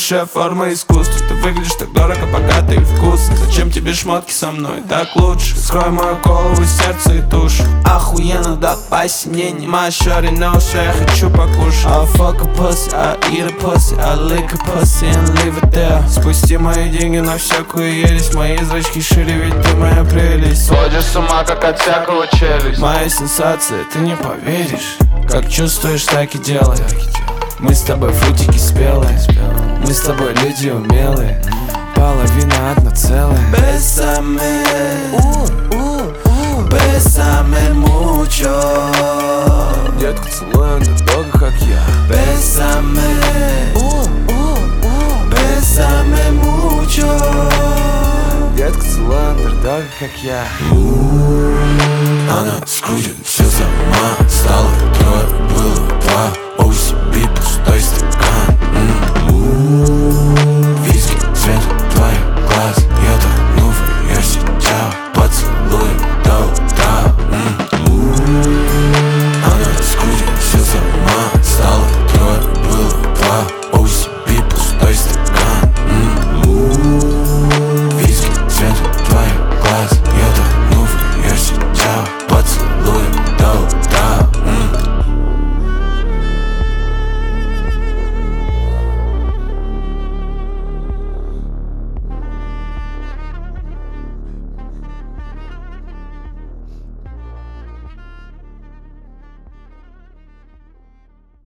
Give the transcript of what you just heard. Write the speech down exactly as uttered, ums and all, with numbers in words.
высшая форма искусства. Ты выглядишь так дорого, богато и вкусно. Зачем тебе шмотки со мной? Так лучше. Скрой мою голову, сердце и душу. Охуенно, да, посинение. My shorty knows, что я хочу покушать. I'll fuck a pussy, I'll eat a pussy, I'll lick a pussy and leave it there. Спусти мои деньги на всякую ересь. Мои зрачки шире, ведь ты моя прелесть. Сводишь с ума, как от всякого челюсть. Моя сенсация, ты не поверишь. Как чувствуешь, так и делай. Мы с тобой фрутики спелые. Мы с тобой люди умелые. Половина одна целая. Бésame, bésame mucho. Детка, целуй андердога, как я. Bésame, bésame mucho. Детка, целуй андердога, как я. Она скрутит все сама. Стало трое, было два. Оу,